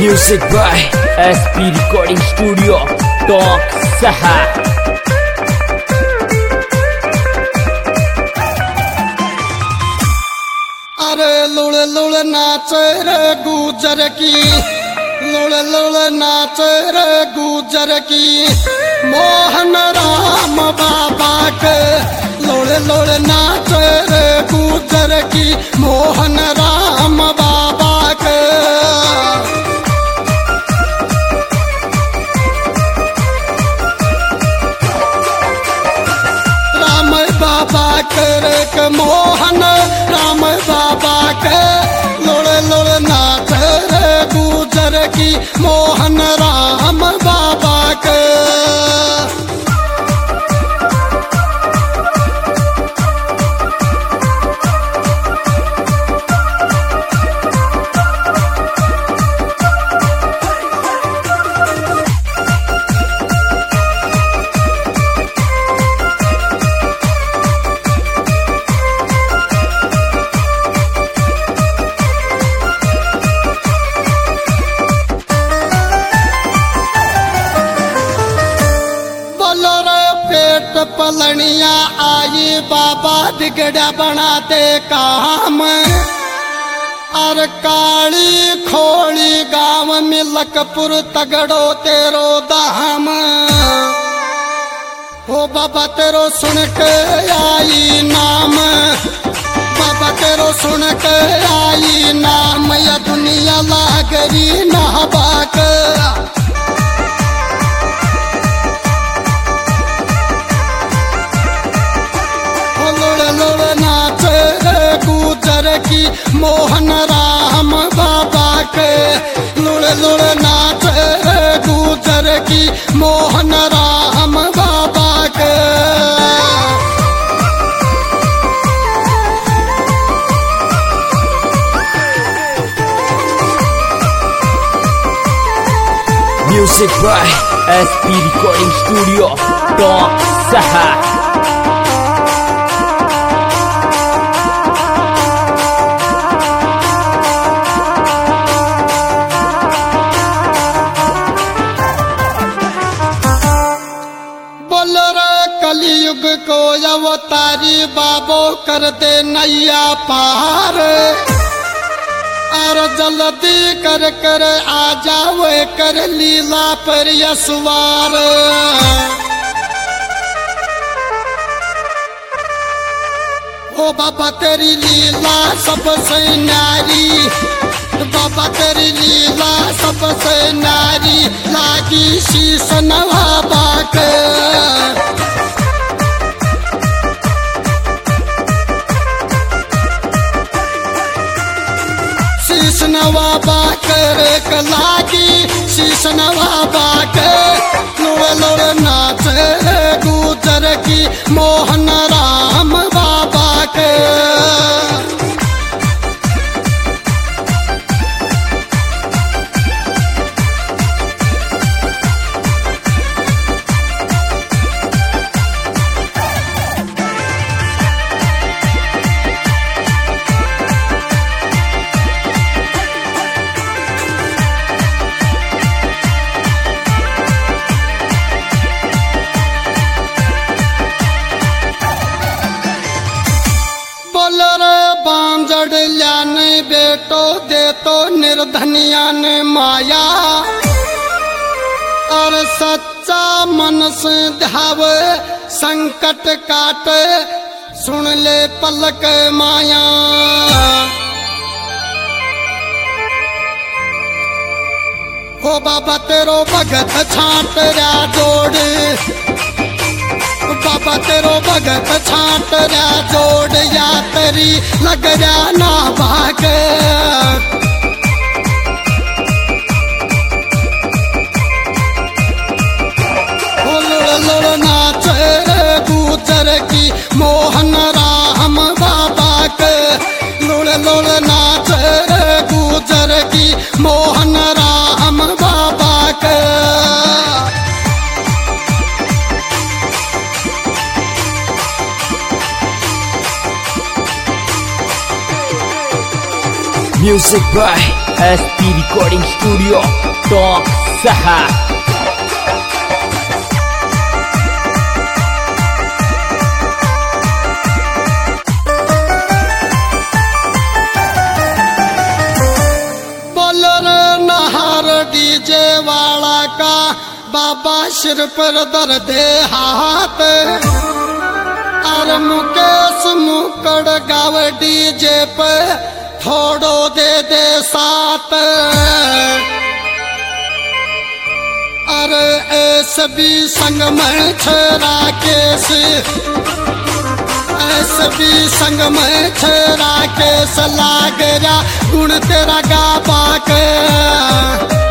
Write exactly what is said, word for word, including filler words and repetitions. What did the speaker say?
Music by S P Recording Studio, Talk Saha. अरे लुड़ लुड़ नाच रे गुजर की, लुड़ लुड़ नाच रे गुजर की, मोहन राम बाबा के। लुड़ लुड़ नाच रे गुजर की, मोहन राम बाबा के। राम बाबा करे के मोहन राम बाबा के। लुड़ लुड़ नाच रे गुजर की, मोहन राम बाबा के। पलनिया आई बाबा बिगड़ा बनाते काम। और काली खोली गांव मिलकपुर तगड़ो तेरो दाम। हो बाबा तेरो सुन के आई नाम, बाबा तेरो सुन के आई नाम। या दुनिया लागरी नहबाक। गुजर की मोहन राम बाबा के। लुड़ लुड़ नाच गुजर की, मोहन राम बाबा के। Music by S P Recording Studio, Talk Saha. कलयुग को अवतारी बाबो कर दे नैया पार। और जल्दी कर कर आ जाओ कर लीला पर यसवार। ओ बाबा तेरी लीला सबसे नारी, बाबा तेरी लीला सबसे नारी। लागी शीश नवाबा के। शीश नवाबा करे के लागी, शीश नवाबा के। लुड़ लुड़ नाच गुजर की, मोहन राम बाबा के। बांजड़ ल्याने बेटो दे तो निर्धनिया ने माया। और सच्चा मन से ध्यावे संकट काटे, सुन ले पलक माया। हो बाबा तेरो भगत छाट रा जोड़, बाबा तेरो भगत छाट रा जोड़। या तेरी लग जा ना भाग। लुड़ लुड़ नाच गुजर की, मोहन राम बाबा के। लुड़ लुड़ नाच गुजर की, मोहन राम बाबा के। Music by S P recording studio टॉक सहा। बोलर नहार डीजे वाला का बाबा सिर पर दर्द हाथ, और मुकेश मुकड़ गाव डीजे पे थोड़ो दे दे साथ। अरे ऐस भी संग में छरा केस, ऐस भी संग में छरा केस लाग रहा गुण तेरा गाबा के।